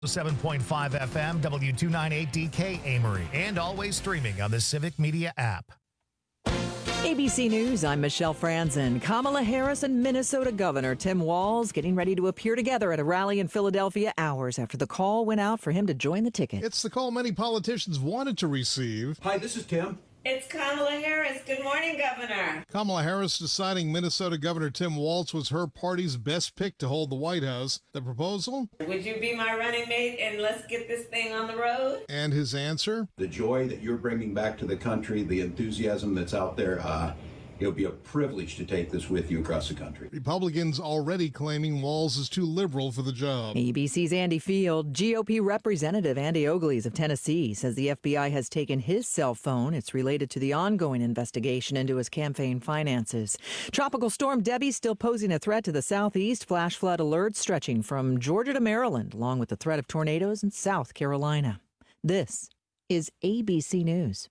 7.5 FM, W298DK Amory, and always streaming on the Civic Media app. ABC News, I'm Michelle Franzen. Kamala Harris and Minnesota Governor Tim Walz getting ready to appear together at a rally in Philadelphia hours after the call went out for him to join the ticket. It's the call many politicians wanted to receive. Hi, this is Tim. It's Kamala Harris. Good morning, Governor. Kamala Harris deciding Minnesota Governor Tim Walz was her party's best pick to hold the White House. The proposal? Would you be my running mate and let's get this thing on the road? And his answer? The joy that you're bringing back to the country, the enthusiasm that's out there, it'll be a privilege to take this with you across the country. Republicans already claiming Walz is too liberal for the job. ABC's Andy Field. GOP Representative Andy Oglies of Tennessee says the FBI has taken his cell phone. It's related to the ongoing investigation into his campaign finances. Tropical storm Debbie still posing a threat to the southeast. Flash flood alerts stretching from Georgia to Maryland, along with the threat of tornadoes in South Carolina. This is ABC News.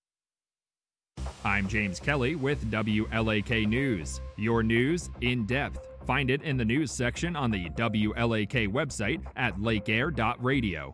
I'm James Kelly with WLAK News. Your news in depth. Find it in the news section on the WLAK website at lakeair.radio.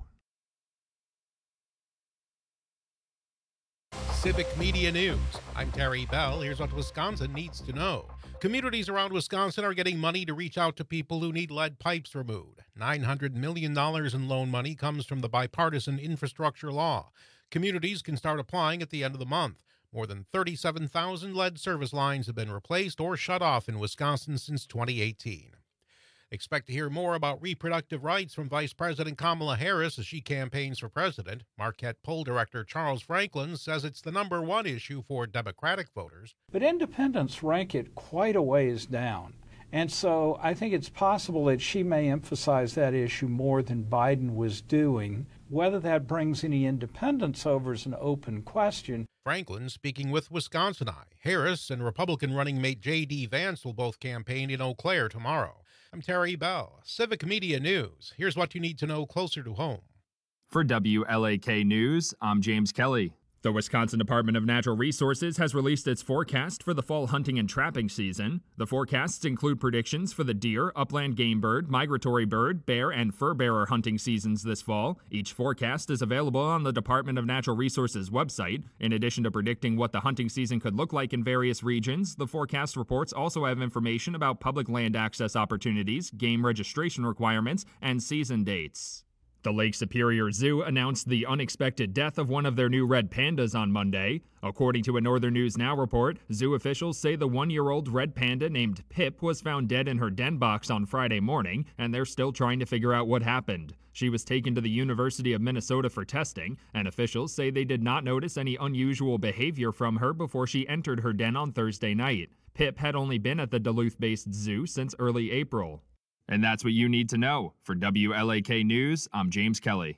Civic Media News. I'm Terry Bell. Here's what Wisconsin needs to know. Communities around Wisconsin are getting money to reach out to people who need lead pipes removed. $900 million in loan money comes from the bipartisan infrastructure law. Communities can start applying at the end of the month. More than 37,000 lead service lines have been replaced or shut off in Wisconsin since 2018. Expect to hear more about reproductive rights from Vice President Kamala Harris as she campaigns for president. Marquette poll director Charles Franklin says it's the number one issue for Democratic voters. But independents rank it quite a ways down. And so I think it's possible that she may emphasize that issue more than Biden was doing. Whether that brings any independents over is an open question. Franklin speaking with Wisconsin Eye. Harris and Republican running mate J.D. Vance will both campaign in Eau Claire tomorrow. I'm Terry Bell, Civic Media News. Here's what you need to know closer to home. For WLAK News, I'm James Kelly. The Wisconsin Department of Natural Resources has released its forecast for the fall hunting and trapping season. The forecasts include predictions for the deer, upland game bird, migratory bird, bear, and fur bearer hunting seasons this fall. Each forecast is available on the Department of Natural Resources website. In addition to predicting what the hunting season could look like in various regions, the forecast reports also have information about public land access opportunities, game registration requirements, and season dates. The Lake Superior Zoo announced the unexpected death of one of their new red pandas on Monday. According to a Northern News Now report, zoo officials say the one-year-old red panda named Pip was found dead in her den box on Friday morning, and they're still trying to figure out what happened. She was taken to the University of Minnesota for testing, and officials say they did not notice any unusual behavior from her before she entered her den on Thursday night. Pip had only been at the Duluth-based zoo since early April. And that's what you need to know. For WLAK News, I'm James Kelly.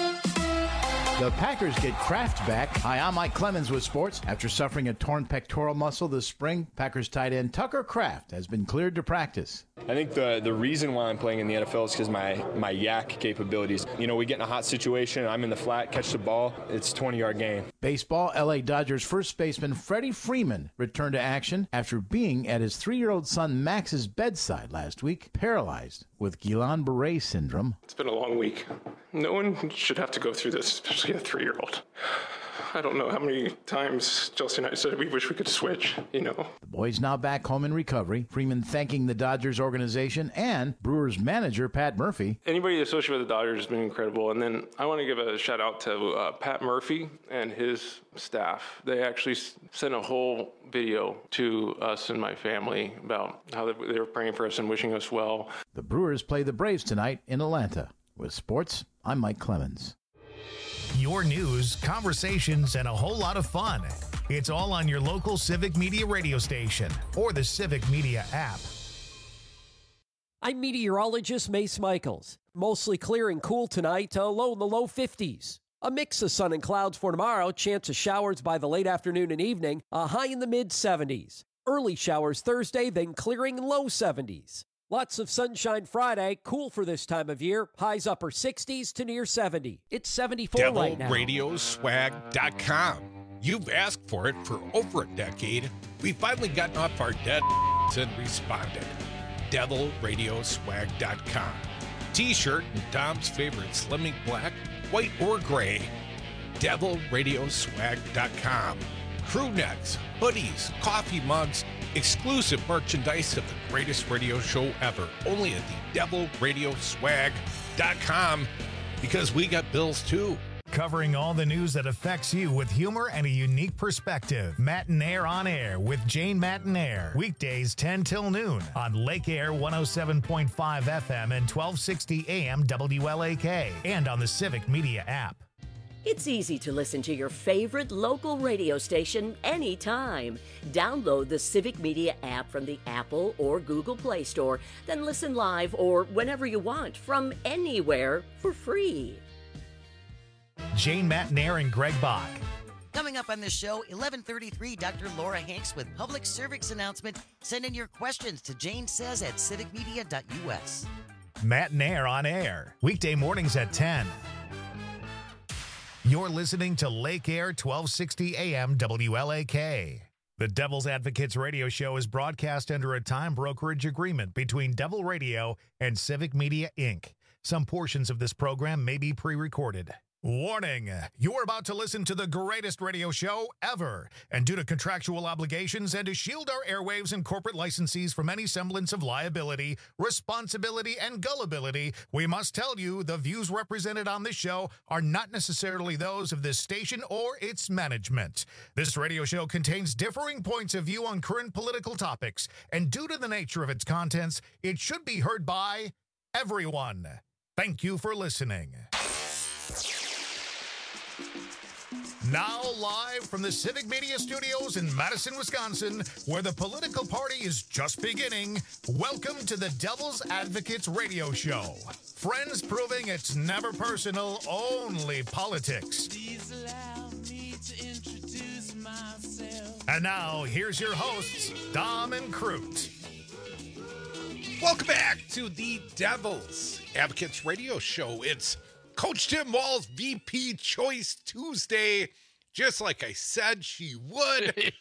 The Packers get Kraft back. Hi, I'm Mike Clemens with sports. After suffering a torn pectoral muscle this spring, Packers tight end Tucker Kraft has been cleared to practice. I think the reason why I'm playing in the NFL is because my yak capabilities. You know, we get in a hot situation, I'm in the flat, catch the ball, it's a 20-yard gain. Baseball, LA Dodgers first baseman Freddie Freeman returned to action after being at his 3-year-old son Max's bedside last week, paralyzed with Guillain-Barré syndrome. It's been a long week. No one should have to go through this, especially a 3-year-old. I don't know how many times Chelsea and I said we wish we could switch, you know. The boy's now back home in recovery. Freeman thanking the Dodgers organization and Brewers manager Pat Murphy. Anybody associated with the Dodgers has been incredible. And then I want to give a shout out to Pat Murphy and his staff. They actually sent a whole video to us and my family about how they were praying for us and wishing us well. The Brewers play the Braves tonight in Atlanta. With sports, I'm Mike Clemens. Your news, conversations, and a whole lot of fun. It's all on your local Civic Media radio station or the Civic Media app. I'm meteorologist Mace Michaels. Mostly clear and cool tonight, low in the low 50s. A mix of sun and clouds for tomorrow, chance of showers by the late afternoon and evening, a high in the mid-70s. Early showers Thursday, then clearing low 70s. Lots of sunshine Friday, cool for this time of year, highs upper 60s to near 70. It's 74 right now. DevilRadioswag.com. You've asked for it for over a decade. We've finally gotten off our dead and responded. DevilRadioswag.com. T-shirt in Dom's favorite Slimming Black, white or gray. DevilRadioswag.com. Crew necks, hoodies, coffee mugs, exclusive merchandise of the greatest radio show ever. Only at the DevilRadioswag.com, because we got bills too. Covering all the news that affects you with humor and a unique perspective. Matinaire on Air with Jane Matinaire. Weekdays 10 till noon on Lake Air 107.5 FM and 1260 AM WLAK. And on the Civic Media app. It's easy to listen to your favorite local radio station anytime. Download the Civic Media app from the Apple or Google Play Store, then listen live or whenever you want from anywhere for free. Jane Matinaire and Greg Bach. Coming up on this show, 11:33, Dr. Laura Hanks with public service announcement. Send in your questions to janesays@civicmedia.us. Matinaire on Air, weekday mornings at 10. You're listening to Lake Air 1260 AM WLAK. The Devil's Advocates radio show is broadcast under a time brokerage agreement between Devil Radio and Civic Media, Inc. Some portions of this program may be pre-recorded. Warning, you're about to listen to the greatest radio show ever. And due to contractual obligations and to shield our airwaves and corporate licensees from any semblance of liability, responsibility, and gullibility, we must tell you the views represented on this show are not necessarily those of this station or its management. This radio show contains differing points of view on current political topics, and due to the nature of its contents, it should be heard by everyone. Thank you for listening. Now live from the Civic Media Studios in Madison, Wisconsin, where the political party is just beginning, welcome to the Devil's Advocates radio show. Friends proving it's never personal, only politics. Please allow me to introduce myself. And now, here's your hosts, Dom and Crute. Welcome back to the Devil's Advocates radio show. It's Coach Tim Walz VP Choice Tuesday, just like I said she would.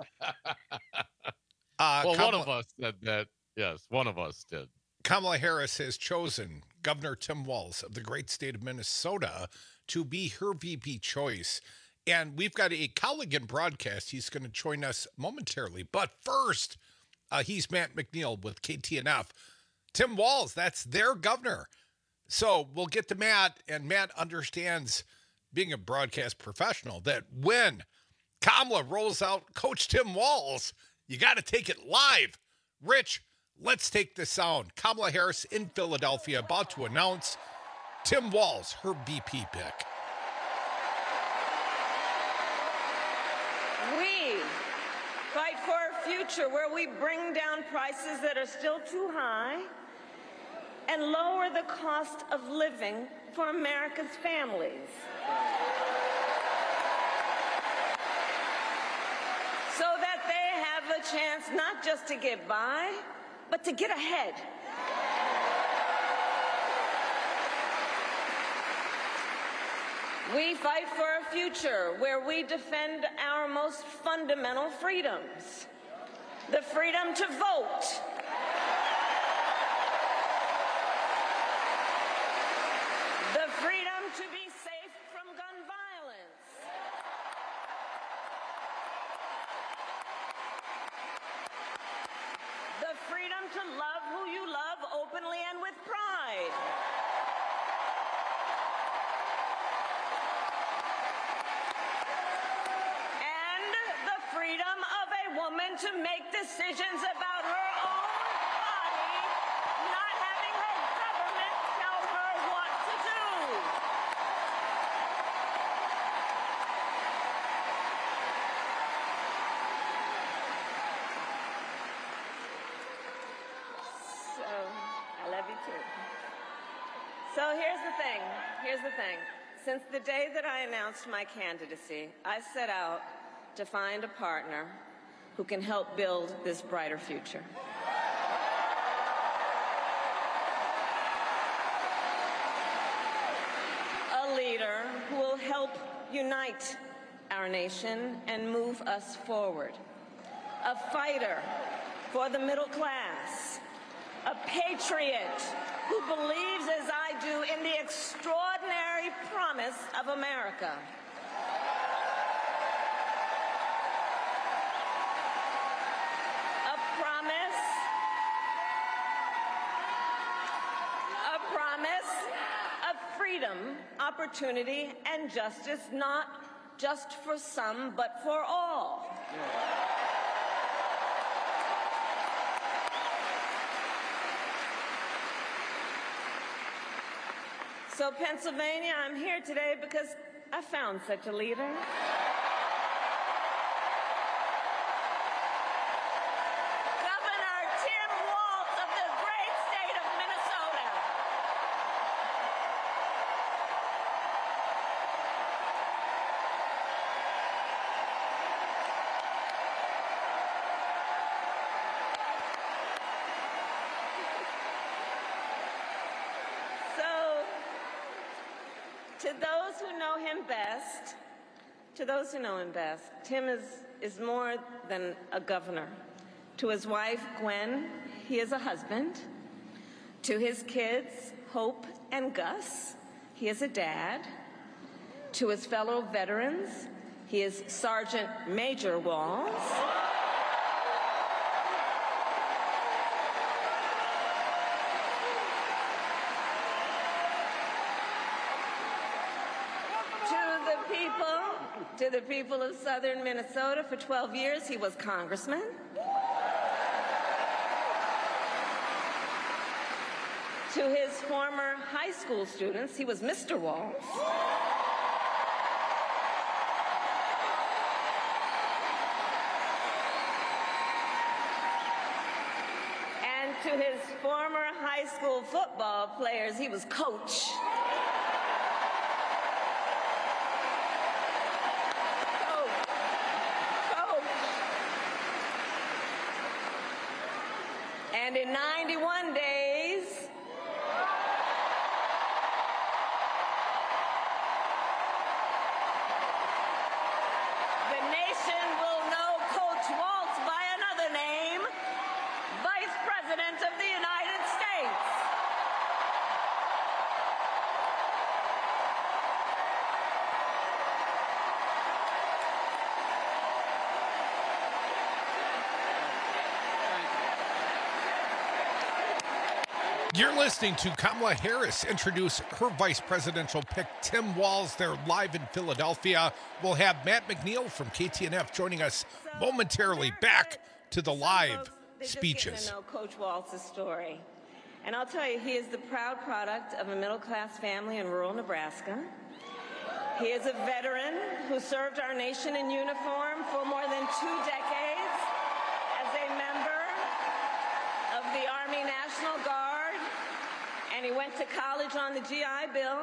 One of us said that. Yes, one of us did. Kamala Harris has chosen Governor Tim Walz of the great state of Minnesota to be her VP choice. And we've got a colleague in broadcast. He's going to join us momentarily. But first, he's Matt McNeil with KTNF. Tim Walz, that's their governor. So we'll get to Matt, and Matt understands, being a broadcast professional, that when Kamala rolls out Coach Tim Walz, you got to take it live. Rich, let's take the sound. Kamala Harris in Philadelphia about to announce Tim Walz, her VP pick. We fight for a future where we bring down prices that are still too high and lower the cost of living for America's families. So that they have a chance not just to get by, but to get ahead. We fight for a future where we defend our most fundamental freedoms. The freedom to vote. The freedom to be safe from gun violence. The freedom to love who you love openly and with pride. And the freedom of a woman to make decisions about her own body, not having her government tell her what to do. So, I love you too. So here's the thing. Since the day that I announced my candidacy, I set out to find a partner who can help build this brighter future. A leader who will help unite our nation and move us forward. A fighter for the middle class. A patriot who believes as I do in the extraordinary promise of America. A promise of freedom, opportunity, and justice, not just for some, but for all. So, Pennsylvania, I'm here today because I found such a leader. Governor Tim Walz of the great state of Minnesota. To those who know him best, Tim is more than a governor. To his wife, Gwen, he is a husband. To his kids, Hope and Gus, he is a dad. To his fellow veterans, he is Sergeant Major Walz. To the people of southern Minnesota, for 12 years, he was congressman. To his former high school students, he was Mr. Walz. And to his former high school football players, he was Coach. And in 91 days, the nation will know Coach Walz by another name, Vice President of the United States. You're listening to Kamala Harris introduce her vice presidential pick, Tim Walz. They're live in Philadelphia. We'll have Matt McNeil from KTNF joining us momentarily. Back to the live speeches. Just getting to know Coach Walz's story. And I'll tell you, he is the proud product of a middle-class family in rural Nebraska. He is a veteran who served our nation in uniform for more than 2 decades as a member of the Army National Guard. And he went to college on the GI Bill.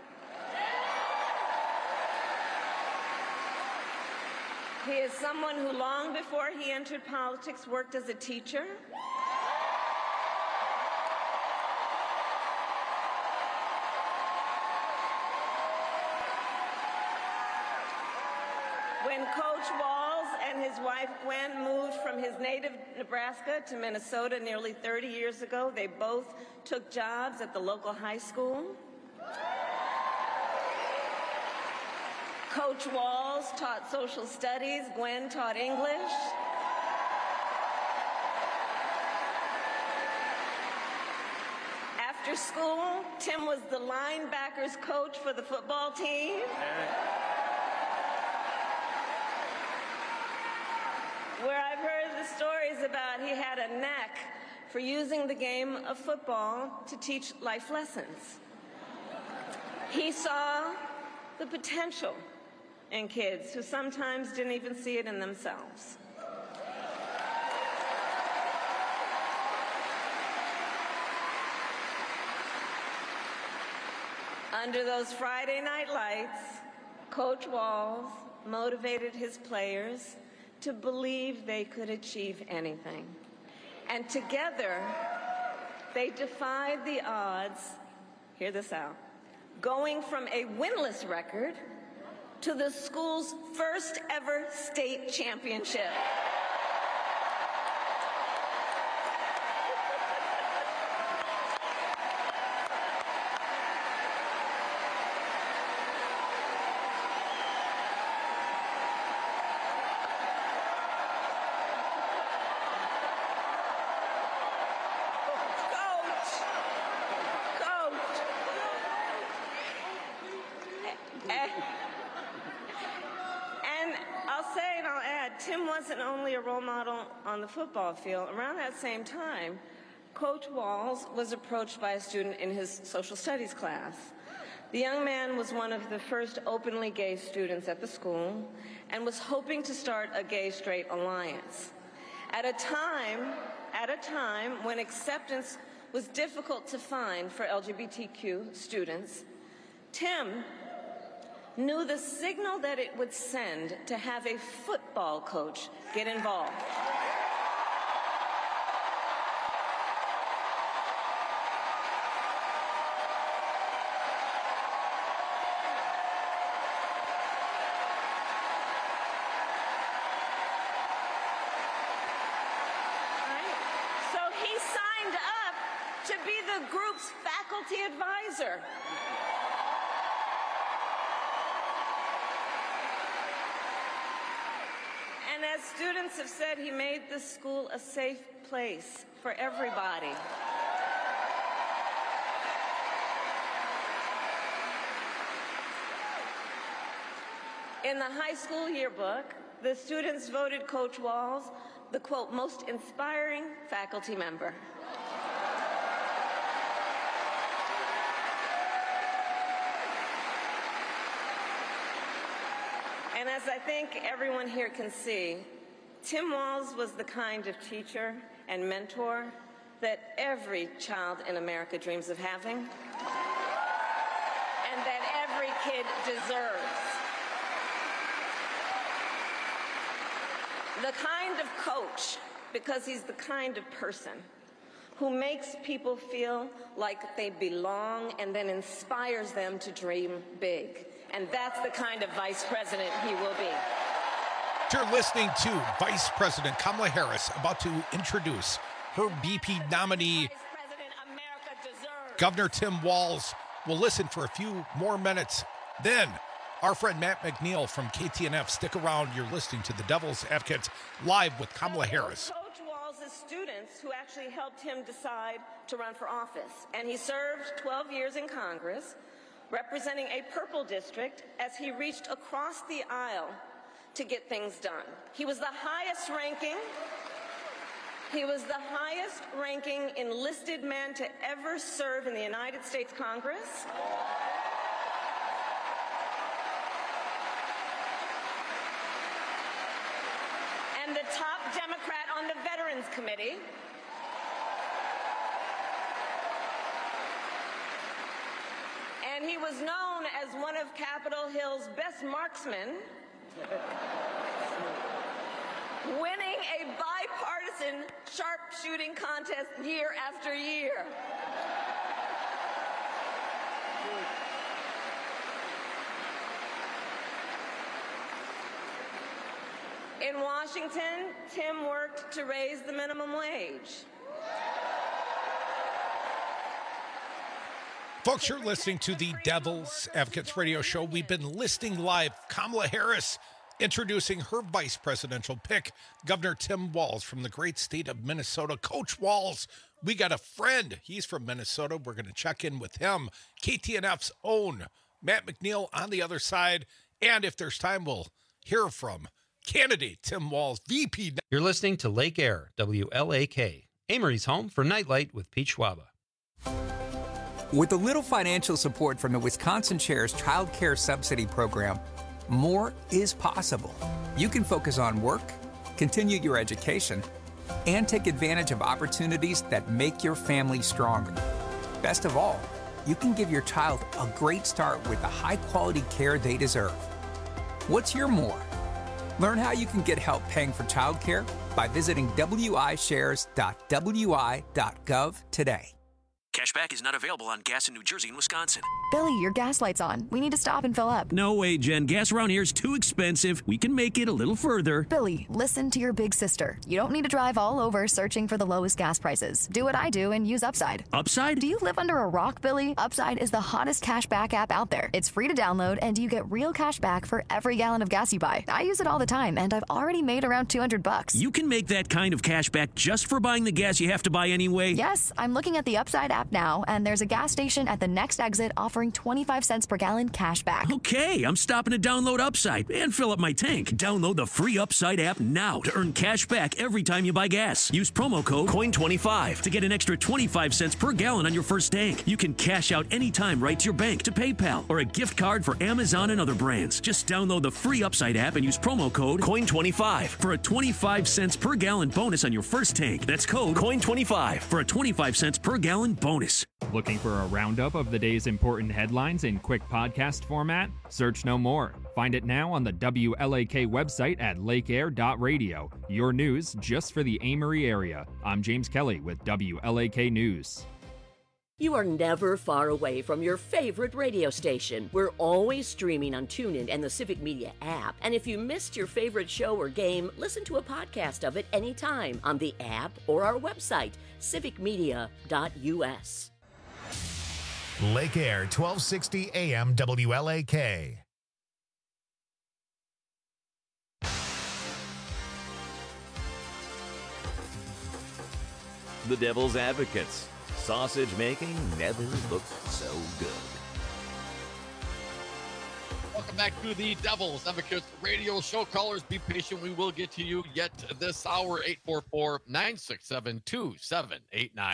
He is someone who, long before he entered politics, worked as a teacher. When Coach Walz and his wife Gwen moved from his native Nebraska to Minnesota nearly 30 years ago, they both took jobs at the local high school. Coach Walz taught social studies, Gwen taught English. After school, Tim was the linebackers coach for the football team. Where I've heard the stories about he had a knack for using the game of football to teach life lessons. He saw the potential in kids who sometimes didn't even see it in themselves. Under those Friday night lights, Coach Walz motivated his players to believe they could achieve anything. And together, they defied the odds, hear this out, going from a winless record to the school's first ever state championship. Tim wasn't only a role model on the football field. Around that same time, Coach Walls was approached by a student in his social studies class. The young man was one of the first openly gay students at the school and was hoping to start a gay-straight alliance. At a time when acceptance was difficult to find for LGBTQ students, Tim knew the signal that it would send to have a football coach get involved. To be the group's faculty advisor. And as students have said, he made the school a safe place for everybody. In the high school yearbook, the students voted Coach Walls the, quote, most inspiring faculty member. And as I think everyone here can see, Tim Walls was the kind of teacher and mentor that every child in America dreams of having, and that every kid deserves. The kind of coach, because he's the kind of person who makes people feel like they belong and then inspires them to dream big. And that's the kind of vice president he will be. You're listening to Vice President Kamala Harris, about to introduce her VP nominee, Governor Tim Walz. We'll listen for a few more minutes. Then, our friend Matt McNeil from KTNF. Stick around. You're listening to the Devil's Advocates live with Kamala Harris. Coach Walz's students who actually helped him decide to run for office. And he served 12 years in Congress, representing a purple district as he reached across the aisle to get things done. He was the highest ranking enlisted man to ever serve in the United States Congress. And the top Democrat on the Veterans Committee. And he was known as one of Capitol Hill's best marksmen, winning a bipartisan sharpshooting contest year after year. In Washington, Tim worked to raise the minimum wage. Folks, you're listening to the Devil's Advocates radio show. We've been listening live. Kamala Harris introducing her vice presidential pick, Governor Tim Walz from the great state of Minnesota. Coach Walz, we got a friend. He's from Minnesota. We're going to check in with him. KTNF's own Matt McNeil on the other side. And if there's time, we'll hear from candidate Tim Walz, VP. You're listening to Lake Air, WLAK, Amory's home for Nightlight with Pete Schwaba. With a little financial support from the Wisconsin Chair's Child Care Subsidy Program, more is possible. You can focus on work, continue your education, and take advantage of opportunities that make your family stronger. Best of all, you can give your child a great start with the high-quality care they deserve. What's your more? Learn how you can get help paying for childcare by visiting wishares.wi.gov today. Cashback is not available on gas in New Jersey and Wisconsin. Billy, your gas light's on. We need to stop and fill up. No way, Jen. Gas around here is too expensive. We can make it a little further. Billy, listen to your big sister. You don't need to drive all over searching for the lowest gas prices. Do what I do and use Upside. Upside? Do you live under a rock, Billy? Upside is the hottest cashback app out there. It's free to download, and you get real cash back for every gallon of gas you buy. I use it all the time, and I've already made around $200. You can make that kind of cash back just for buying the gas you have to buy anyway? Yes, I'm looking at the Upside app now, and there's a gas station at the next exit offering offering 25 cents per gallon cash back. Okay, I'm stopping to download Upside and fill up my tank. Download the free Upside app now to earn cash back every time you buy gas. Use promo code COIN25 to get an extra 25 cents per gallon on your first tank. You can cash out anytime right to your bank, to PayPal, or a gift card for Amazon and other brands. Just download the free Upside app and use promo code COIN25 for a 25 cents per gallon bonus on your first tank. That's code COIN25 for a 25 cents per gallon bonus. Looking for a roundup of the day's important headlines in quick podcast format? Search no more. Find it now on the WLAK website at lakeair.radio. Your news just for the Amory area. I'm James Kelly with WLAK News. You are never far away from your favorite radio station. We're always streaming on TuneIn and the Civic Media app. And if you missed your favorite show or game, listen to a podcast of it anytime on the app or our website, civicmedia.us. Lake Air, 1260 AM WLAK. The Devil's Advocates. Sausage making never looked so good. Welcome back to the Devil's Advocates radio show. Callers, be patient. We will get to you yet this hour. 844-967-2789.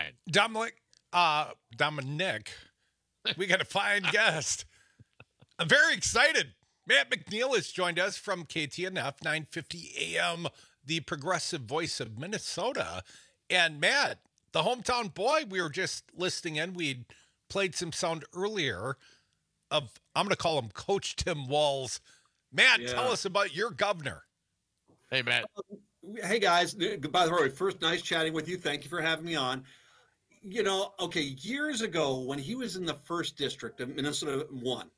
Dominic, we got a fine guest. I'm very excited. Matt McNeil has joined us from KTNF 950 AM, the progressive voice of Minnesota. And Matt, the hometown boy, we were just listening in. We'd played some sound earlier of, I'm going to call him Coach Tim Walz. Matt, tell us about your governor. Hey, Matt. Hey, guys. By the way, first, nice chatting with you. Thank you for having me on. You know, okay, years ago when he was in the 1st District of Minnesota 1,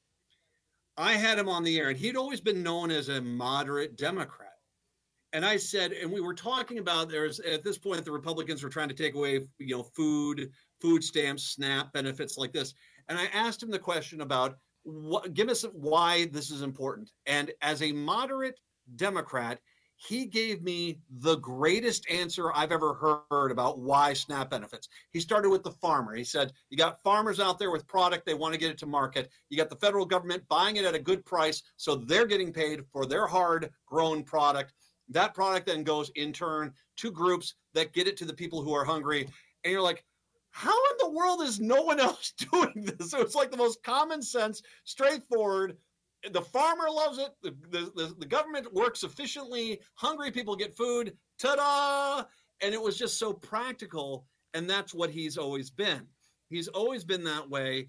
I had him on the air, and he'd always been known as a moderate Democrat. And I said, and we were talking about, at this point, the Republicans were trying to take away, food stamps, SNAP benefits like this. And I asked him the question about, give us why this is important. And as a moderate Democrat, he gave me the greatest answer I've ever heard about why SNAP benefits. He started with the farmer. He said, you got farmers out there with product. They want to get it to market. You got the federal government buying it at a good price. So they're getting paid for their hard grown product. That product then goes in turn to groups that get it to the people who are hungry. And you're like, how in the world is no one else doing this? So it's like the most common sense, straightforward. The farmer loves it. The government works efficiently. Hungry people get food. Ta-da! And it was just so practical. And that's what he's always been. He's always been that way.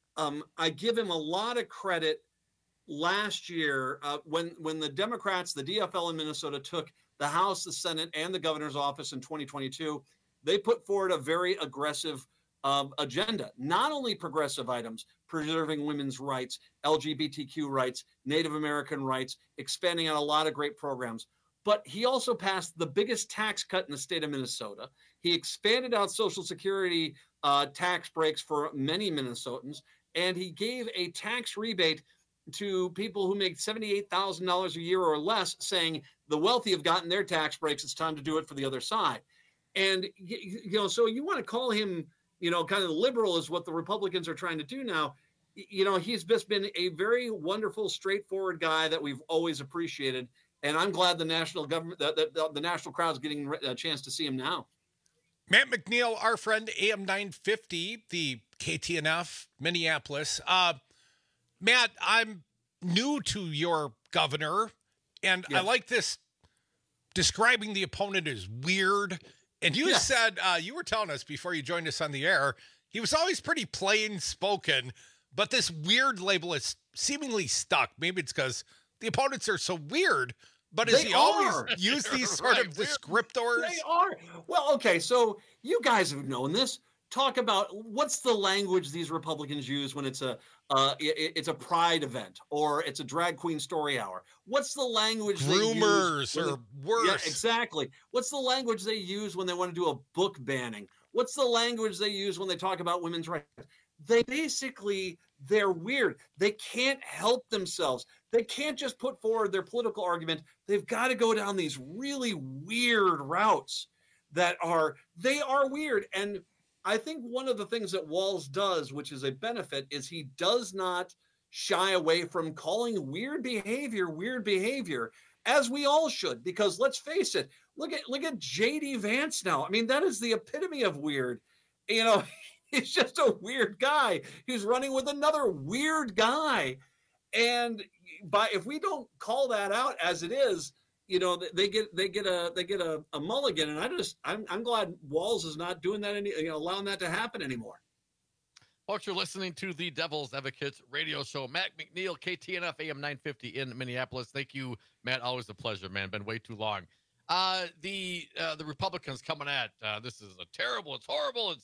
I give him a lot of credit. Last year, when the Democrats, the DFL in Minnesota, took the House, the Senate, and the governor's office in 2022, they put forward a very aggressive agenda. Not only progressive items, preserving women's rights, LGBTQ rights, Native American rights, expanding out a lot of great programs. But he also passed the biggest tax cut in the state of Minnesota. He expanded out Social Security tax breaks for many Minnesotans, and he gave a tax rebate to people who make $78,000 a year or less, saying the wealthy have gotten their tax breaks. It's time to do it for the other side. And, so you want to call him, kind of liberal is what the Republicans are trying to do now. He's just been a very wonderful, straightforward guy that we've always appreciated. And I'm glad the national government, the national crowd's getting a chance to see him now. Matt McNeil, our friend, AM 950, the KTNF, Minneapolis. Matt, I'm new to your governor, and I like this describing the opponent as weird. And you said, you were telling us before you joined us on the air, he was always pretty plain spoken, but this weird label is seemingly stuck. Maybe it's because the opponents are so weird, but does he always use these sort of descriptors? They are. Well, okay, so you guys have known this. Talk about what's the language these Republicans use when it's a pride event or it's a drag queen story hour. What's the language Groomers they use? Or worse. Yeah, exactly. What's the language they use when they want to do a book banning? What's the language they use when they talk about women's rights? They're weird. They can't help themselves. They can't just put forward their political argument. They've got to go down these really weird routes they are weird. And I think one of the things that Walz does, which is a benefit, is he does not shy away from calling weird behavior, as we all should, because let's face it, look at JD Vance now. I mean, that is the epitome of weird. You know, he's just a weird guy. He's running with another weird guy. And if we don't call that out as it is, you know, they get a mulligan. And I'm glad Walz is not doing that allowing that to happen anymore. Folks, you're listening to the Devil's Advocates radio show. Matt McNeil, KTNF AM 950 in Minneapolis. Thank you, Matt. Always a pleasure, man. Been way too long. The Republicans coming at this is terrible. It's horrible.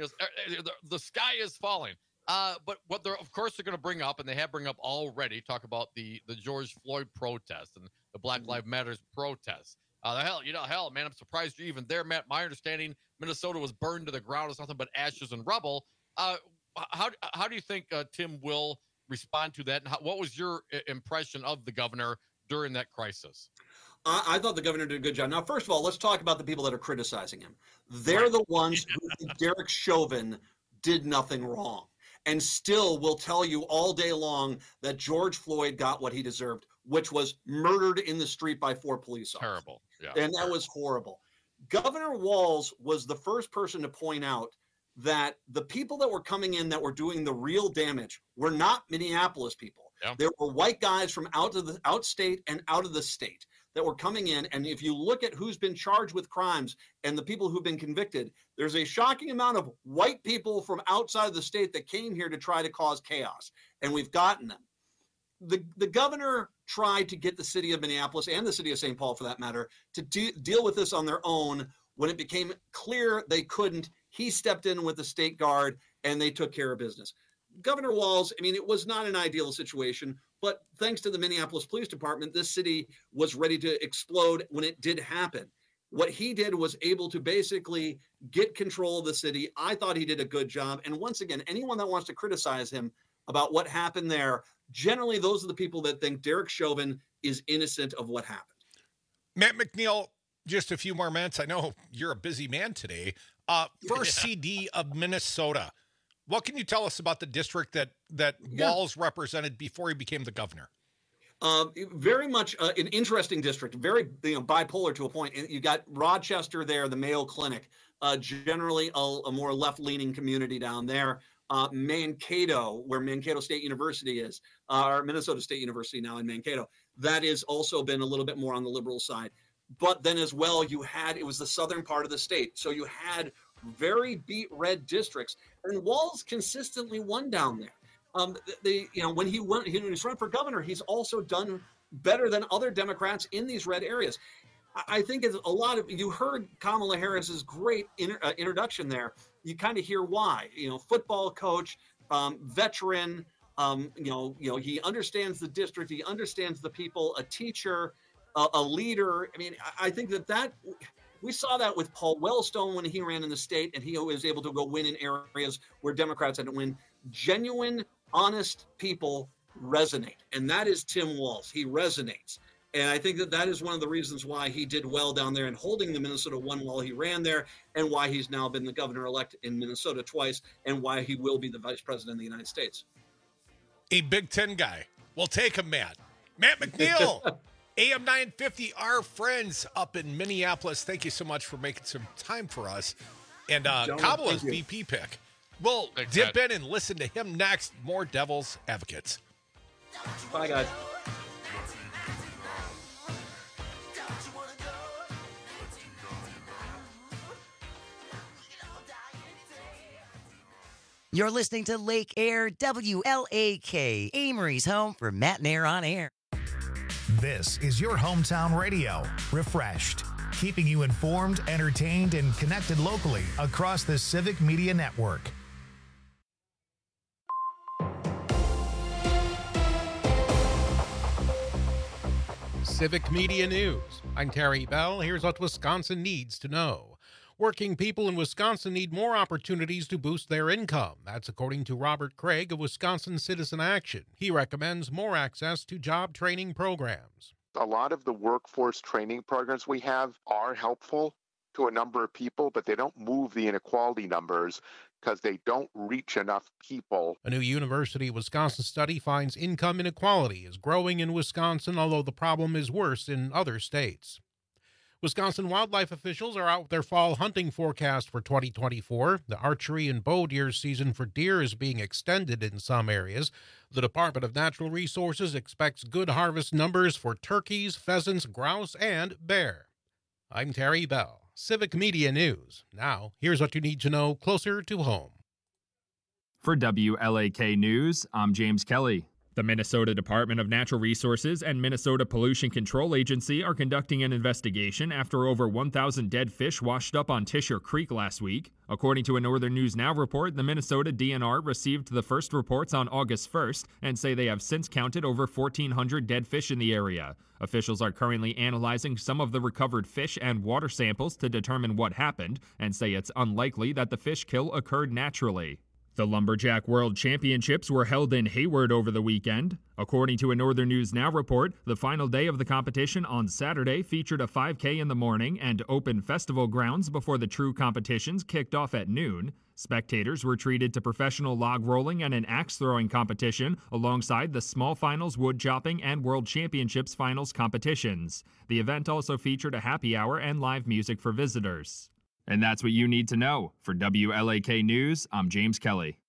The sky is falling. But what they're going to bring up, and they have bring up already, talk about the George Floyd protest and the Black Lives Matters protest. Hell, man, I'm surprised you're even there, Matt. My understanding, Minnesota was burned to the ground as nothing but ashes and rubble. How do you think Tim will respond to that? And what was your impression of the governor during that crisis? I thought the governor did a good job. Now, first of all, let's talk about the people that are criticizing him. They're the ones who think Derek Chauvin did nothing wrong and still will tell you all day long that George Floyd got what he deserved, which was murdered in the street by 4 police officers. Terrible. Yeah, and that was horrible. Governor Walz was the first person to point out that the people that were coming in that were doing the real damage were not Minneapolis people. Yeah. There were white guys from outstate and out of the state that were coming in. And if you look at who's been charged with crimes and the people who've been convicted, there's a shocking amount of white people from outside of the state that came here to try to cause chaos. And we've gotten them. The governor tried to get the city of Minneapolis and the city of St. Paul, for that matter, to deal with this on their own. When it became clear they couldn't, he stepped in with the state guard and they took care of business. Governor Walz, I mean, it was not an ideal situation, but thanks to the Minneapolis Police Department, this city was ready to explode when it did happen. What he did was able to basically get control of the city. I thought he did a good job. And once again, anyone that wants to criticize him about what happened there, generally those are the people that think Derek Chauvin is innocent of what happened. Matt McNeil, just a few more minutes. I know you're a busy man today. First CD of Minnesota. What can you tell us about the district that Walz represented before he became the governor? Very much an interesting district, very bipolar to a point. You got Rochester there, the Mayo Clinic, generally a more left-leaning community down there. Mankato, where Mankato State University is, or Minnesota State University now in Mankato, that has also been a little bit more on the liberal side. But then as well, it was the southern part of the state. So you had very beet red districts, and Walz consistently won down there. When he was run for governor, he's also done better than other Democrats in these red areas. I think it's you heard Kamala Harris's great introduction there. You kind of hear why, football coach, veteran, he understands the district. He understands the people, a teacher, a leader. I mean, I think that we saw that with Paul Wellstone when he ran in the state, and he was able to go win in areas where Democrats had to win. Genuine, honest people resonate, and that is Tim Walz. He resonates, and I think that is one of the reasons why he did well down there and holding the Minnesota one while he ran there, and why he's now been the governor-elect in Minnesota twice, and why he will be the vice president of the United States. A Big Ten guy. We'll take him, Matt. Matt McNeil. AM 950, our friends up in Minneapolis. Thank you so much for making some time for us. And Kabbalah's VP pick. We'll dip in and listen to him next. More Devil's Advocates. Bye, guys. You're listening to Lake Air WLAK, Amory's home for Matt and Air on Air. This is your hometown radio, refreshed, keeping you informed, entertained, and connected locally across the Civic Media Network. Civic Media News. I'm Terry Bell. Here's what Wisconsin needs to know. Working people in Wisconsin need more opportunities to boost their income. That's according to Robert Craig of Wisconsin Citizen Action. He recommends more access to job training programs. A lot of the workforce training programs we have are helpful to a number of people, but they don't move the inequality numbers because they don't reach enough people. A new University of Wisconsin study finds income inequality is growing in Wisconsin, although the problem is worse in other states. Wisconsin wildlife officials are out with their fall hunting forecast for 2024. The archery and bow deer season for deer is being extended in some areas. The Department of Natural Resources expects good harvest numbers for turkeys, pheasants, grouse, and bear. I'm Terry Bell, Civic Media News. Now, here's what you need to know closer to home. For WLAK News, I'm James Kelly. The Minnesota Department of Natural Resources and Minnesota Pollution Control Agency are conducting an investigation after over 1,000 dead fish washed up on Tisher Creek last week. According to a Northern News Now report, the Minnesota DNR received the first reports on August 1st and say they have since counted over 1,400 dead fish in the area. Officials are currently analyzing some of the recovered fish and water samples to determine what happened and say it's unlikely that the fish kill occurred naturally. The Lumberjack World Championships were held in Hayward over the weekend. According to a Northern News Now report, the final day of the competition on Saturday featured a 5K in the morning and open festival grounds before the true competitions kicked off at noon. Spectators were treated to professional log rolling and an axe throwing competition alongside the small finals, wood chopping, and World Championships finals competitions. The event also featured a happy hour and live music for visitors. And that's what you need to know. For WLAK News, I'm James Kelly.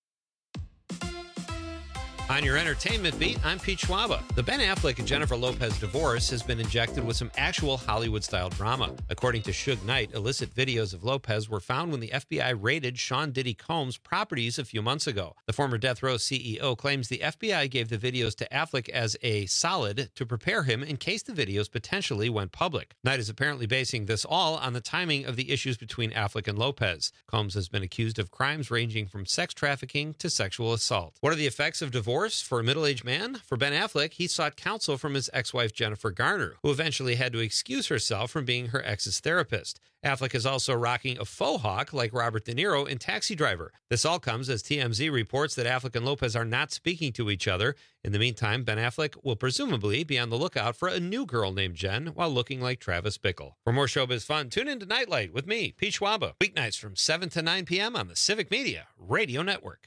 On your entertainment beat, I'm Pete Schwaba. The Ben Affleck and Jennifer Lopez divorce has been injected with some actual Hollywood-style drama. According to Suge Knight, illicit videos of Lopez were found when the FBI raided Sean Diddy Combs' properties a few months ago. The former Death Row CEO claims the FBI gave the videos to Affleck as a solid to prepare him in case the videos potentially went public. Knight is apparently basing this all on the timing of the issues between Affleck and Lopez. Combs has been accused of crimes ranging from sex trafficking to sexual assault. What are the effects of divorce for a middle-aged man? For Ben Affleck, he sought counsel from his ex-wife Jennifer Garner, who eventually had to excuse herself from being her ex's therapist. Affleck is also rocking a faux hawk like Robert De Niro in Taxi Driver. This all comes as TMZ reports that Affleck and Lopez are not speaking to each other. In the meantime, Ben Affleck will presumably be on the lookout for a new girl named Jen while looking like Travis Bickle. For more showbiz fun, tune in to Nightlight with me, Pete Schwaba, weeknights from 7 to 9 p.m. on the Civic Media Radio Network.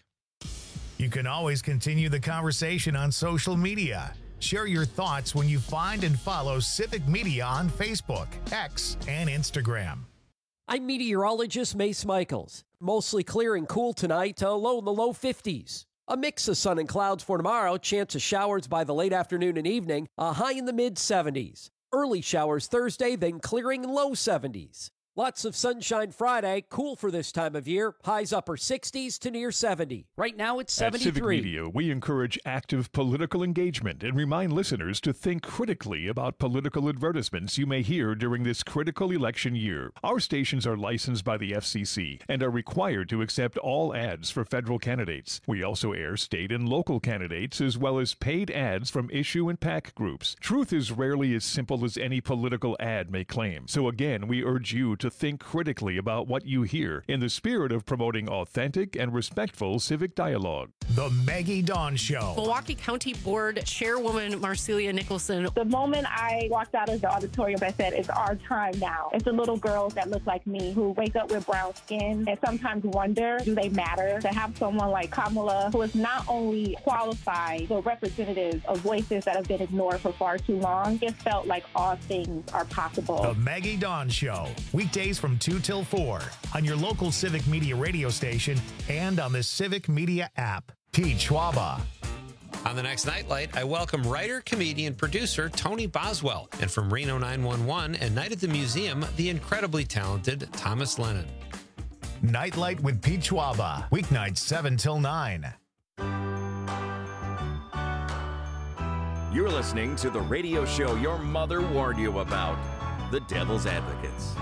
You can always continue the conversation on social media. Share your thoughts when you find and follow Civic Media on Facebook, X, and Instagram. I'm meteorologist Mace Michaels. Mostly clear and cool tonight, low in the low 50s. A mix of sun and clouds for tomorrow, chance of showers by the late afternoon and evening, a high in the mid-70s. Early showers Thursday, then clearing low 70s. Lots of sunshine Friday, cool for this time of year, highs upper 60s to near 70. Right now it's 73. At Civic Media, we encourage active political engagement and remind listeners to think critically about political advertisements you may hear during this critical election year. Our stations are licensed by the FCC and are required to accept all ads for federal candidates. We also air state and local candidates as well as paid ads from issue and PAC groups. Truth is rarely as simple as any political ad may claim. So again, we urge you to think critically about what you hear in the spirit of promoting authentic and respectful civic dialogue. The Maggie Dawn Show. Milwaukee County Board Chairwoman Marcelia Nicholson. The moment I walked out of the auditorium, I said, it's our time now. It's the little girls that look like me who wake up with brown skin and sometimes wonder, do they matter? To have someone like Kamala, who is not only qualified, but representative of voices that have been ignored for far too long, it felt like all things are possible. The Maggie Dawn Show. Weekdays from 2 till 4 on your local Civic Media radio station and on the Civic Media app. Pete Schwaba. On the next Nightlight, I welcome writer, comedian, producer Tony Boswell, and from Reno 911 and Night at the Museum, the incredibly talented Thomas Lennon. Nightlight with Pete Schwaba. Weeknights 7 till 9. You're listening to the radio show your mother warned you about, The Devil's Advocates.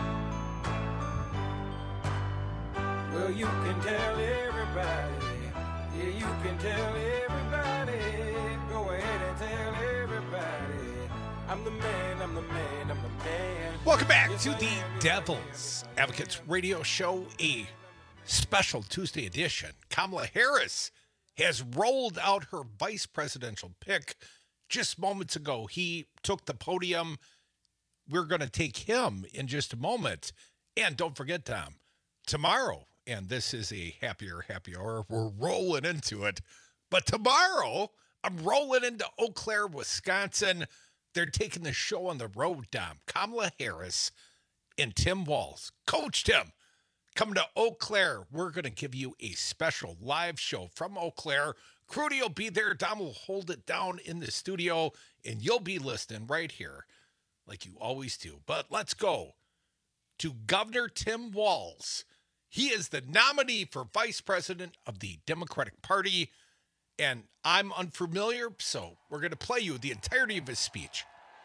Well, you can tell everybody. Yeah, you can tell everybody. Go ahead and tell everybody. I'm the man, I'm the man, I'm the man. Welcome back to the Devil's Advocates Radio Show, a special Tuesday edition. Kamala Harris has rolled out her vice presidential pick just moments ago. He took the podium. We're going to take him in just a moment. And don't forget, Tom, tomorrow, and this is a happy hour, we're rolling into it, but tomorrow I'm rolling into Eau Claire, Wisconsin. They're taking the show on the road, Tom. Kamala Harris and Tim Walz. Coach Tim, come to Eau Claire. We're going to give you a special live show from Eau Claire. Crudy will be there. Dom will hold it down in the studio, and you'll be listening right here like you always do. But let's go to Governor Tim Walz. He is the nominee for vice president of the Democratic Party, and I'm unfamiliar, so we're going to play you the entirety of his speech.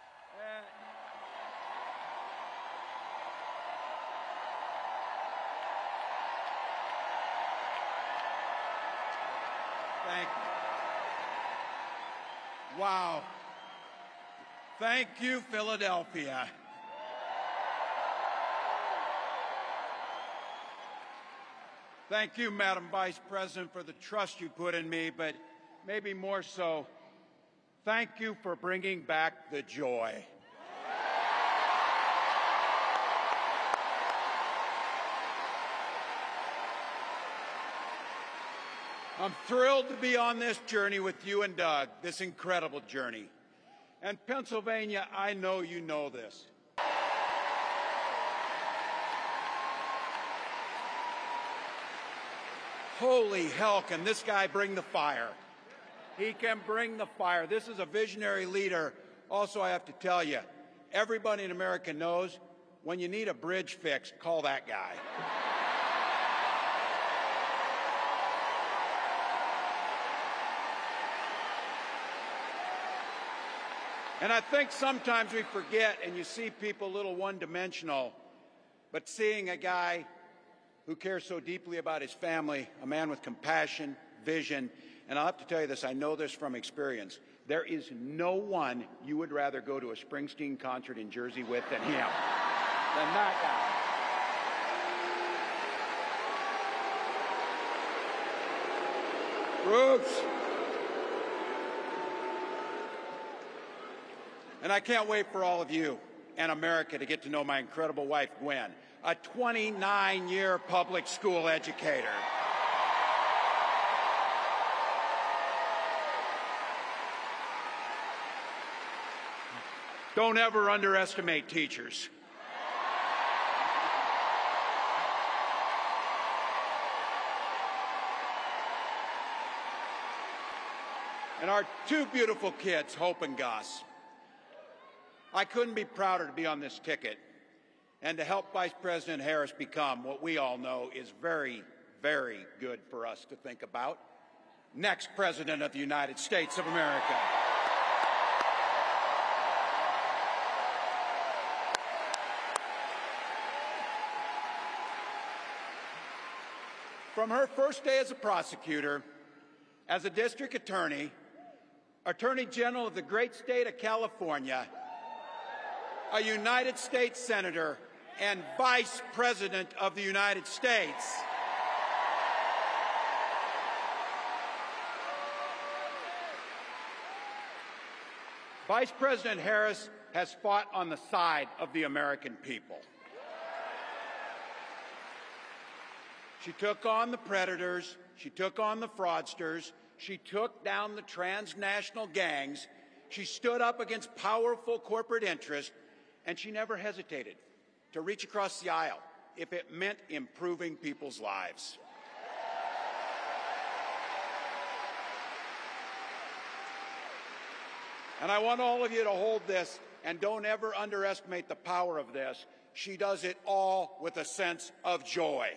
Thank you. Wow. Thank you, Philadelphia. Thank you, Madam Vice President, for the trust you put in me, but maybe more so, thank you for bringing back the joy. I'm thrilled to be on this journey with you and Doug, this incredible journey. And Pennsylvania, I know you know this. Holy hell, can this guy bring the fire? He can bring the fire. This is a visionary leader. Also, I have to tell you, everybody in America knows when you need a bridge fixed, call that guy. And I think sometimes we forget, and you see people a little one-dimensional, but seeing a guy who cares so deeply about his family, a man with compassion, vision, and I'll have to tell you this, I know this from experience, there is no one you would rather go to a Springsteen concert in Jersey with than him, than that guy. Bruce. And I can't wait for all of you and America to get to know my incredible wife, Gwen, a 29-year public school educator. Don't ever underestimate teachers. And our two beautiful kids, Hope and Gus. I couldn't be prouder to be on this ticket and to help Vice President Harris become what we all know is very, very good for us to think about. Next President of the United States of America. From her first day as a prosecutor, as a district attorney, Attorney General of the great state of California, a United States Senator, and Vice President of the United States. Vice President Harris has fought on the side of the American people. She took on the predators, she took on the fraudsters, she took down the transnational gangs, she stood up against powerful corporate interests, and she never hesitated to reach across the aisle if it meant improving people's lives. And I want all of you to hold this and don't ever underestimate the power of this. She does it all with a sense of joy.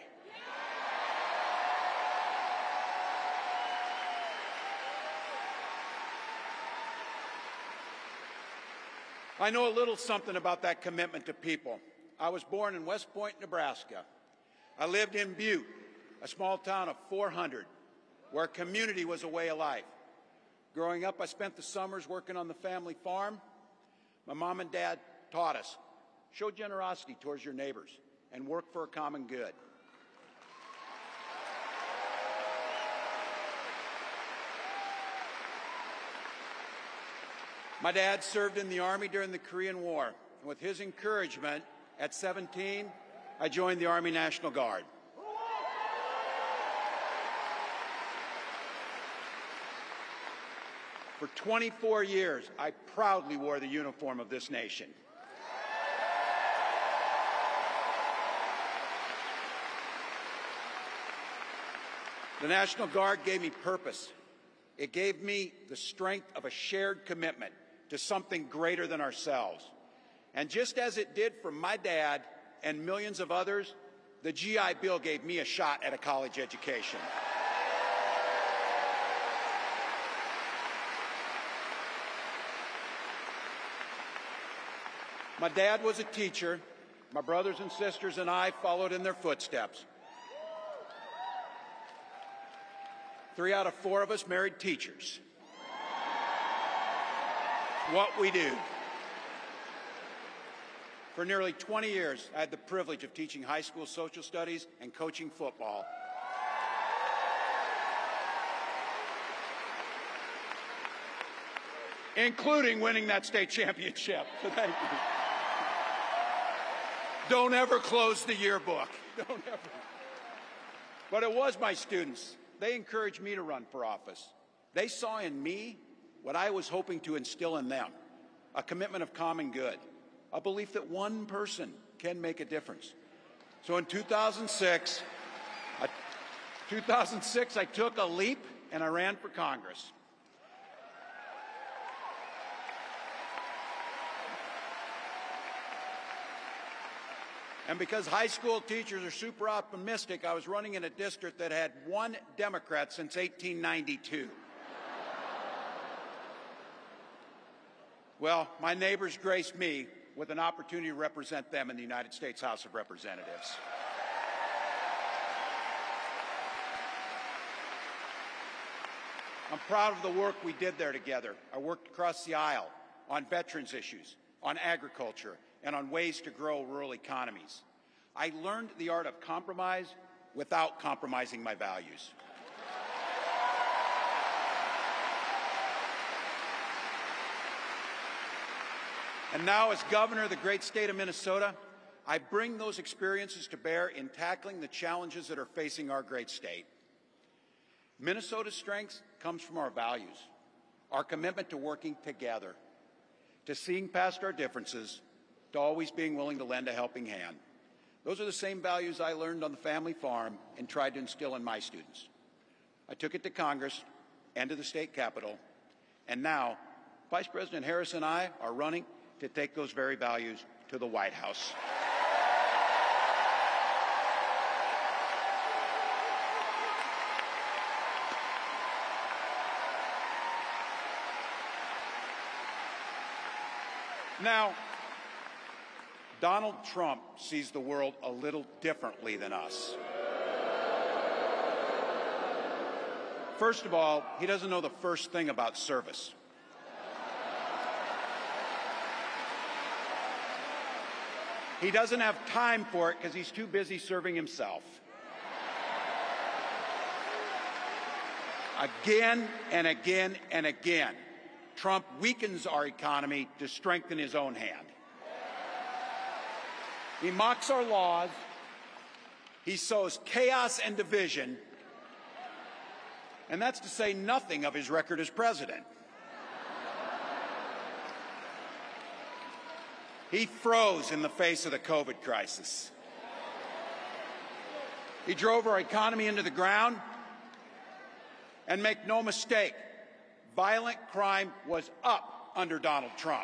I know a little something about that commitment to people. I was born in West Point, Nebraska. I lived in Butte, a small town of 400, where community was a way of life. Growing up, I spent the summers working on the family farm. My mom and dad taught us, show generosity towards your neighbors and work for a common good. My dad served in the Army during the Korean War. And with his encouragement, at 17, I joined the Army National Guard. For 24 years, I proudly wore the uniform of this nation. The National Guard gave me purpose. It gave me the strength of a shared commitment to something greater than ourselves. And just as it did for my dad and millions of others, the GI Bill gave me a shot at a college education. My dad was a teacher. My brothers and sisters and I followed in their footsteps. 3 out of 4 of us married teachers. What we do. For nearly 20 years, I had the privilege of teaching high school social studies and coaching football. Including winning that state championship. So thank you. Don't ever close the yearbook. Don't ever. But it was my students. They encouraged me to run for office. They saw in me what I was hoping to instill in them, a commitment of common good, a belief that one person can make a difference. So in 2006, I took a leap and I ran for Congress. And because high school teachers are super optimistic, I was running in a district that had 1 Democrat since 1892. Well, my neighbors graced me with an opportunity to represent them in the United States House of Representatives. I'm proud of the work we did there together. I worked across the aisle on veterans issues, on agriculture, and on ways to grow rural economies. I learned the art of compromise without compromising my values. And now, as governor of the great state of Minnesota, I bring those experiences to bear in tackling the challenges that are facing our great state. Minnesota's strength comes from our values, our commitment to working together, to seeing past our differences, to always being willing to lend a helping hand. Those are the same values I learned on the family farm and tried to instill in my students. I took it to Congress and to the state capitol, and now Vice President Harris and I are running to take those very values to the White House. Now, Donald Trump sees the world a little differently than us. First of all, he doesn't know the first thing about service. He doesn't have time for it because he's too busy serving himself. Again and again and again, Trump weakens our economy to strengthen his own hand. He mocks our laws. He sows chaos and division. And that's to say nothing of his record as president. He froze in the face of the COVID crisis. He drove our economy into the ground. And make no mistake, violent crime was up under Donald Trump.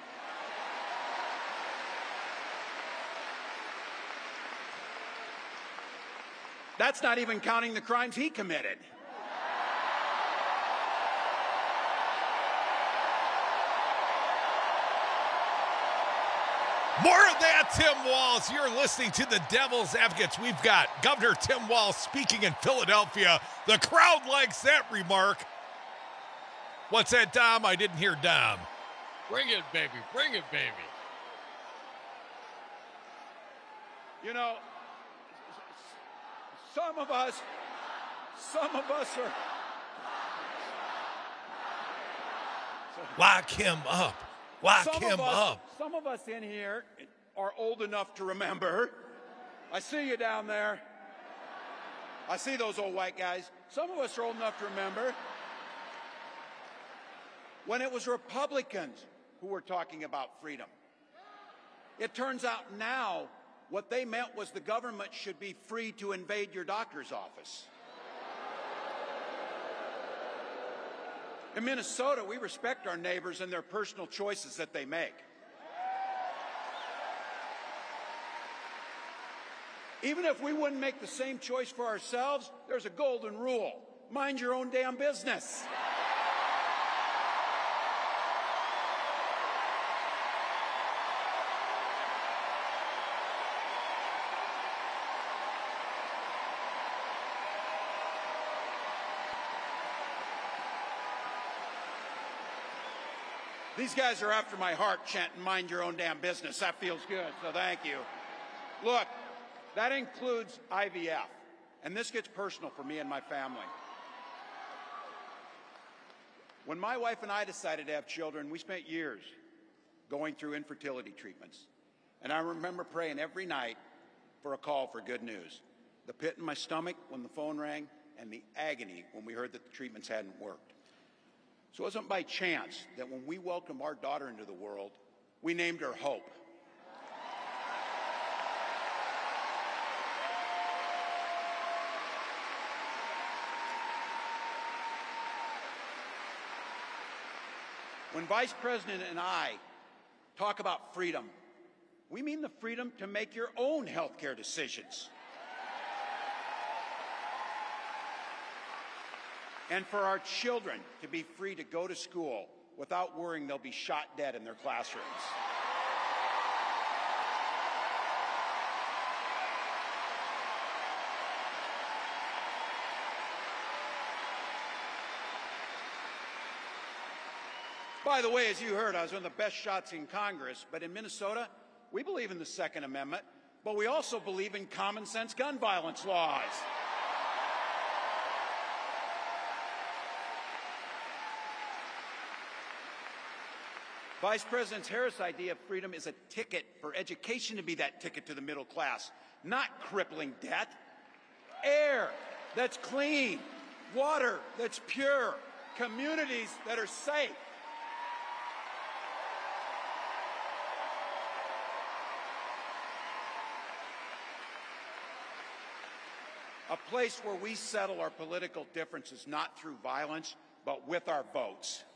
That's not even counting the crimes he committed. More of that, Tim Walz. You're listening to the Devil's Advocates. We've got Governor Tim Walz speaking in Philadelphia. The crowd likes that remark. What's that, Dom? I didn't hear Dom. Bring it, baby. Bring it, baby. You know, some of us are... Lock him up. Lock him up. Some of us in here are old enough to remember I see you down there. I see those old white guys. Some of us are old enough to remember when it was Republicans who were talking about freedom. It turns out now what they meant was the government should be free to invade your doctor's office. In Minnesota, we respect our neighbors and their personal choices that they make. Even if we wouldn't make the same choice for ourselves, there's a golden rule. Mind your own damn business. These guys are after my heart chanting, mind your own damn business. That feels good, so thank you. Look, that includes IVF, and this gets personal for me and my family. When my wife and I decided to have children, we spent years going through infertility treatments. And I remember praying every night for a call for good news. The pit in my stomach when the phone rang, and the agony when we heard that the treatments hadn't worked. So it wasn't by chance that when we welcomed our daughter into the world, we named her Hope. When Vice President and I talk about freedom, we mean the freedom to make your own health care decisions. And for our children to be free to go to school without worrying they'll be shot dead in their classrooms. By the way, as you heard, I was one of the best shots in Congress, but in Minnesota, we believe in the Second Amendment, but we also believe in common sense gun violence laws. Vice President Harris' idea of freedom is a ticket for education to be that ticket to the middle class, not crippling debt. Air that's clean, water that's pure, communities that are safe. A place where we settle our political differences not through violence, but with our votes.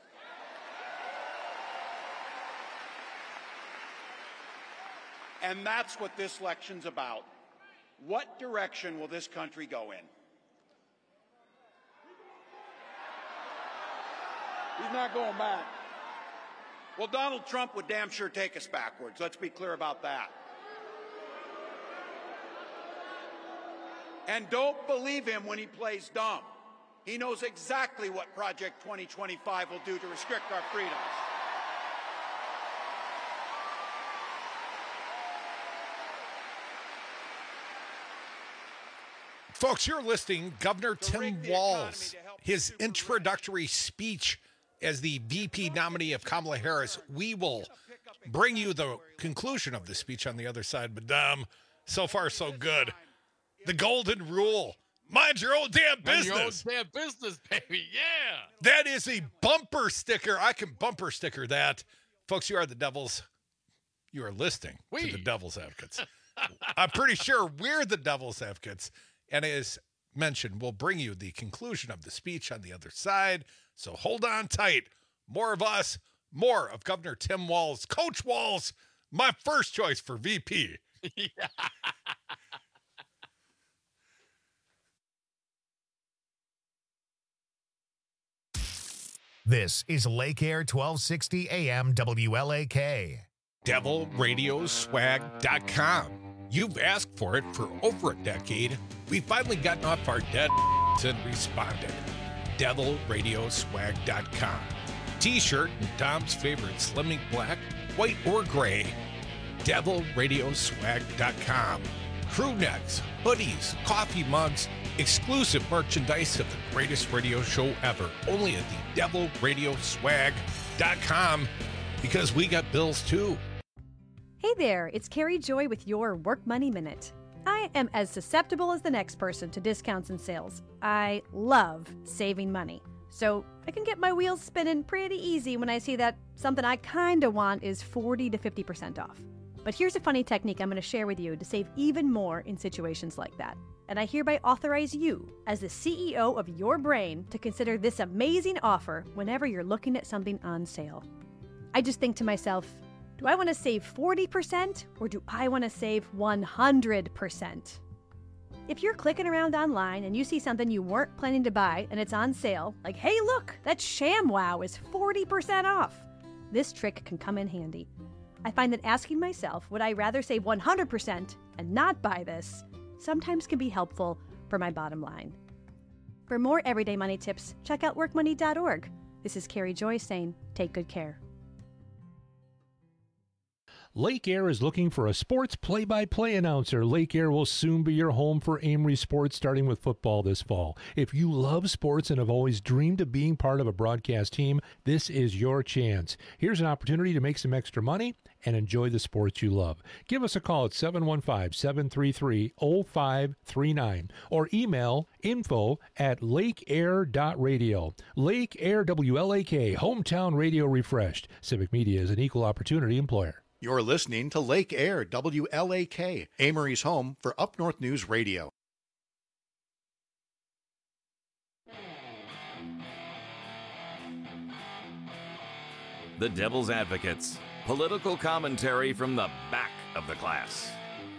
And that's what this election's about. What direction will this country go in? He's not going back. Well, Donald Trump would damn sure take us backwards. Let's be clear about that. And don't believe him when he plays dumb. He knows exactly what Project 2025 will do to restrict our freedoms. Folks, you're listening Governor Tim Walz, his introductory speech as the VP nominee of Kamala Harris. We will bring you the conclusion of the speech on the other side, Madame. So far, so good. The golden rule. Mind your own damn business. Mind your own damn business, baby. Yeah. That is a bumper sticker. I can bumper sticker that. Folks, you are the Devils. You are listening to the Devil's Advocates. I'm pretty sure we're the Devil's Advocates. And as mentioned, we'll bring you the conclusion of the speech on the other side. So hold on tight. More of us, more of Governor Tim Walz. Coach Walz, my first choice for VP. Yeah. This is Lake Air 1260 AM WLAK. DevilRadioswag.com. You've asked for it for over a decade. We've finally gotten off our dead and responded. DevilRadioswag.com. T-shirt in Dom's favorite Slimming Black, white or gray. DevilRadioswag.com. Crew necks, hoodies, coffee mugs, exclusive merchandise of the greatest radio show ever. Only at the DevilRadioswag.com, because we got bills too. Hey there, it's Carrie Joy with your Work Money Minute. I am as susceptible as the next person to discounts and sales. I love saving money. So I can get my wheels spinning pretty easy when I see that something I kinda want is 40 to 50% off. But here's a funny technique I'm going to share with you to save even more in situations like that. And I hereby authorize you, as the CEO of your brain, to consider this amazing offer whenever you're looking at something on sale. I just think to myself, do I want to save 40% or do I want to save 100%? If you're clicking around online and you see something you weren't planning to buy and it's on sale, like, hey, look, that ShamWow is 40% off. This trick can come in handy. I find that asking myself, would I rather save 100% and not buy this, sometimes can be helpful for my bottom line. For more everyday money tips, check out workmoney.org. This is Carrie Joy saying, take good care. Lake Air is looking for a sports play-by-play announcer. Lake Air will soon be your home for Amory sports, starting with football this fall. If you love sports and have always dreamed of being part of a broadcast team, this is your chance. Here's an opportunity to make some extra money and enjoy the sports you love. Give us a call at 715-733-0539 or email info@lakeair.radio. Lake Air WLAK, hometown radio refreshed. Civic Media is an equal opportunity employer. You're listening to Lake Air WLAK, Amory's home for Up North News Radio. The Devil's Advocates, political commentary from the back of the class.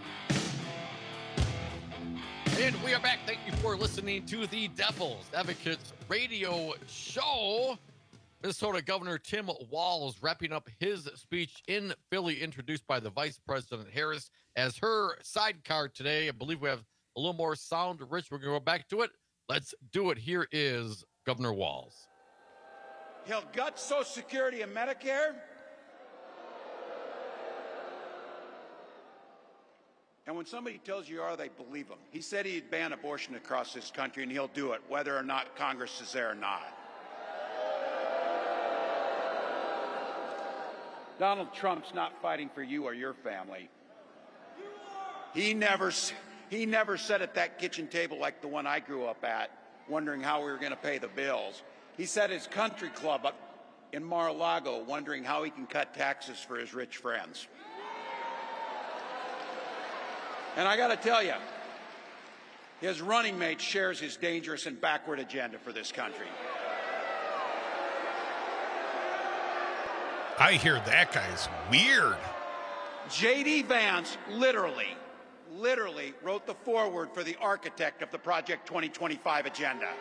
And we are back. Thank you for listening to the Devil's Advocates radio show. Minnesota Governor Tim Walz wrapping up his speech in Philly, introduced by the Vice President Harris as her sidecar today. I believe we have a little more sound rich. We're going to go back to it. Let's do it. Here is Governor Walz. He'll gut Social Security and Medicare. And when somebody tells you are, they believe him. He said he'd ban abortion across this country, and he'll do it, whether or not Congress is there or not. Donald Trump's not fighting for you or your family. He never sat at that kitchen table like the one I grew up at, wondering how we were going to pay the bills. He sat at his country club up in Mar-a-Lago, wondering how he can cut taxes for his rich friends. And I got to tell you, his running mate shares his dangerous and backward agenda for this country. I hear that guy's weird. J.D. Vance literally wrote the foreword for the architect of the Project 2025 agenda.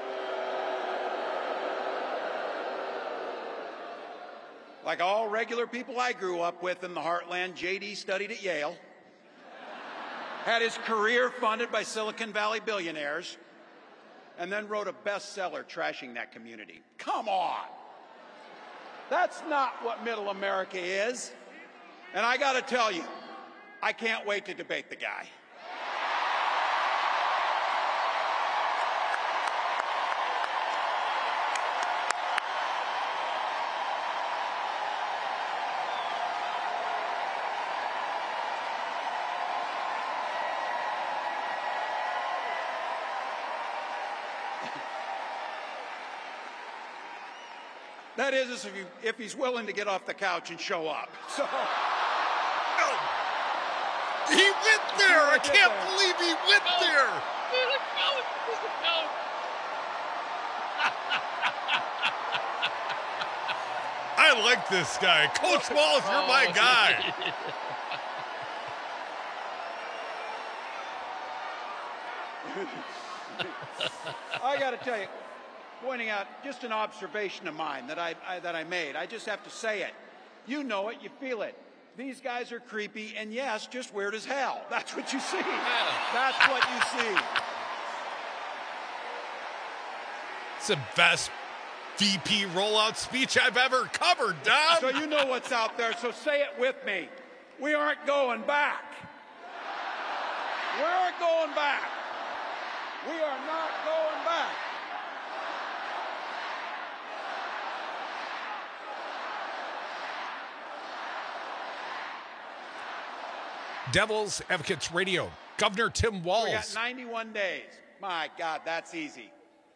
Like all regular people I grew up with in the heartland, J.D. studied at Yale, had his career funded by Silicon Valley billionaires, and then wrote a bestseller trashing that community. Come on. That's not what middle America is. And I got to tell you, I can't wait to debate the guy. That is, if he's willing to get off the couch and show up. So, he went there. I can't believe he went there. I like this guy. Coach Walz, you're my guy. I got to tell you, pointing out just an observation of mine that I made. I just have to say it. You know it, you feel it. These guys are creepy and, yes, just weird as hell. That's what you see. That's what you see. It's the best VP rollout speech I've ever covered, Don. So you know what's out there, so say it with me. We aren't going back. We aren't going back. We are not going back. Devil's Advocates Radio. Governor Tim Walz. We got 91 days. My God, that's easy.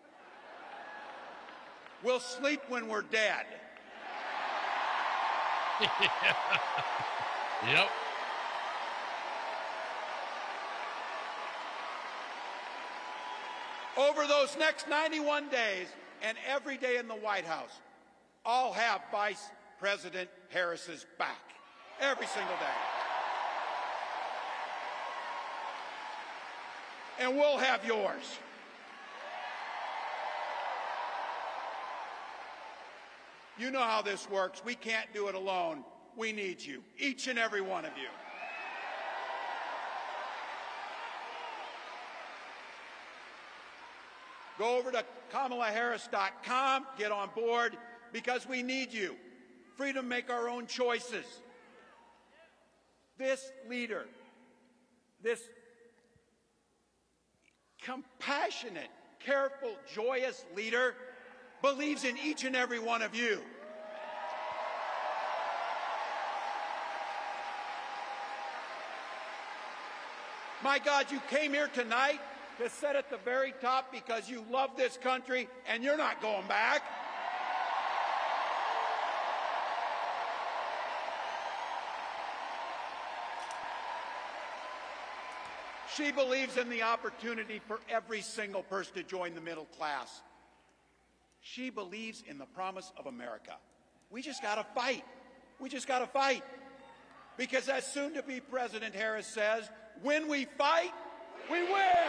We'll sleep when we're dead. Yep. Over those next 91 days and every day in the White House, I'll have Vice President Harris's back. Every single day. And we'll have yours. You know how this works. We can't do it alone. We need you, each and every one of you. Go over to KamalaHarris.com, get on board, because we need you. Freedom to make our own choices. This leader, this compassionate, careful, joyous leader believes in each and every one of you. My God, you came here tonight to sit at the very top because you love this country and you're not going back. She believes in the opportunity for every single person to join the middle class. She believes in the promise of America. We just got to fight. We just got to fight. Because as soon-to-be President Harris says, when we fight, we win.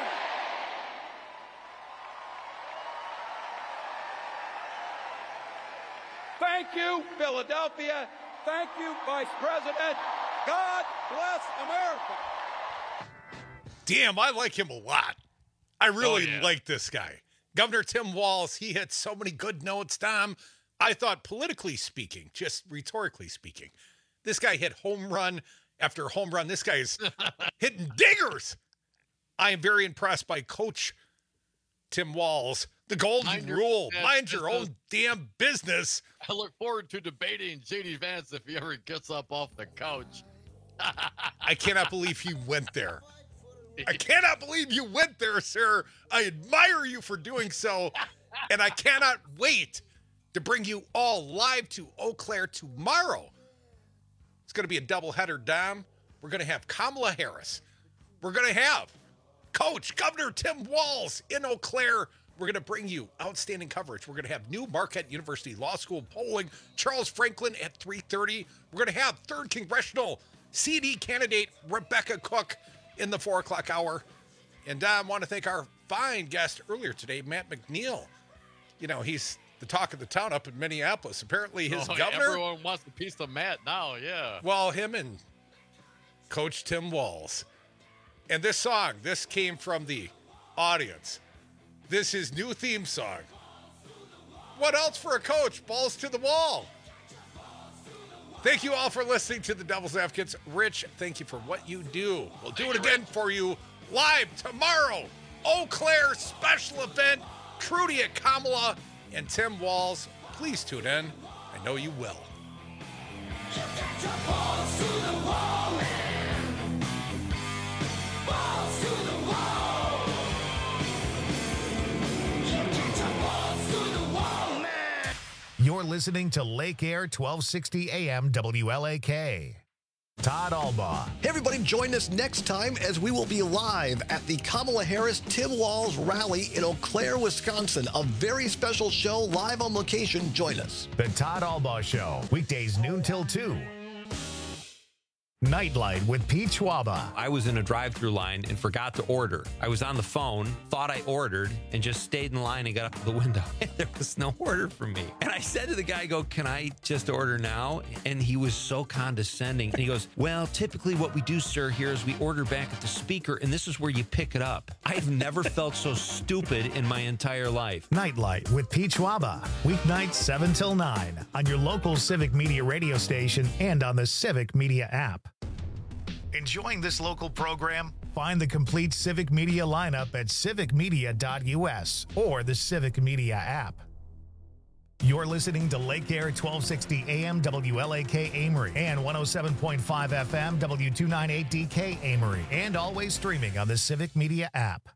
Thank you, Philadelphia. Thank you, Vice President. God bless America. Damn, I like him a lot. I really like this guy. Governor Tim Walz, he hit so many good notes, Tom. I thought politically speaking, just rhetorically speaking, this guy hit home run after home run. This guy is hitting dingers. I am very impressed by Coach Tim Walz. The golden rule, mind your own damn business. I look forward to debating J.D. Vance if he ever gets up off the couch. I cannot believe he went there. I cannot believe you went there, sir. I admire you for doing so, and I cannot wait to bring you all live to Eau Claire tomorrow. It's going to be a doubleheader, Dom. We're going to have Kamala Harris. We're going to have Coach Governor Tim Walz in Eau Claire. We're going to bring you outstanding coverage. We're going to have new Marquette University Law School polling. Charles Franklin at 3:30. We're going to have 3rd Congressional CD candidate Rebecca Cook in the 4 o'clock hour. And I want to thank our fine guest earlier today, Matt McNeil. You know, he's the talk of the town up in Minneapolis. Apparently his governor. Everyone wants a piece of Matt now, yeah. Well, him and Coach Tim Walz. And this song, this came from the audience. This is new theme song. What else for a coach? Balls to the wall. Thank you all for listening to the Devil's Advocates. Rich, thank you for what you do. We'll do it again for you live tomorrow. Eau Claire special event. Trudy at Kamala and Tim Walz. Please tune in. I know you will. You're listening to Lake Air 1260 AM WLAK. Todd Albaugh. Hey, everybody, join us next time as we will be live at the Kamala Harris Tim Walz rally in Eau Claire, Wisconsin. A very special show live on location. Join us. The Todd Albaugh Show, weekdays noon till 2. Nightlight with Pete Schwaba. I was in a drive-thru line and forgot to order. I was on the phone, thought I ordered, and just stayed in line and got up to the window. And there was no order for me. And I said to the guy, can I just order now? And he was so condescending. And he goes, well, typically what we do, sir, here is we order back at the speaker, and this is where you pick it up. I've never felt so stupid in my entire life. Nightlight with Pete Schwaba. Weeknights 7 till 9 on your local Civic Media radio station and on the Civic Media app. Enjoying this local program? Find the complete Civic Media lineup at civicmedia.us or the Civic Media app. You're listening to Lake Air 1260 AM WLAK Amory and 107.5 FM W298DK Amory, and always streaming on the Civic Media app.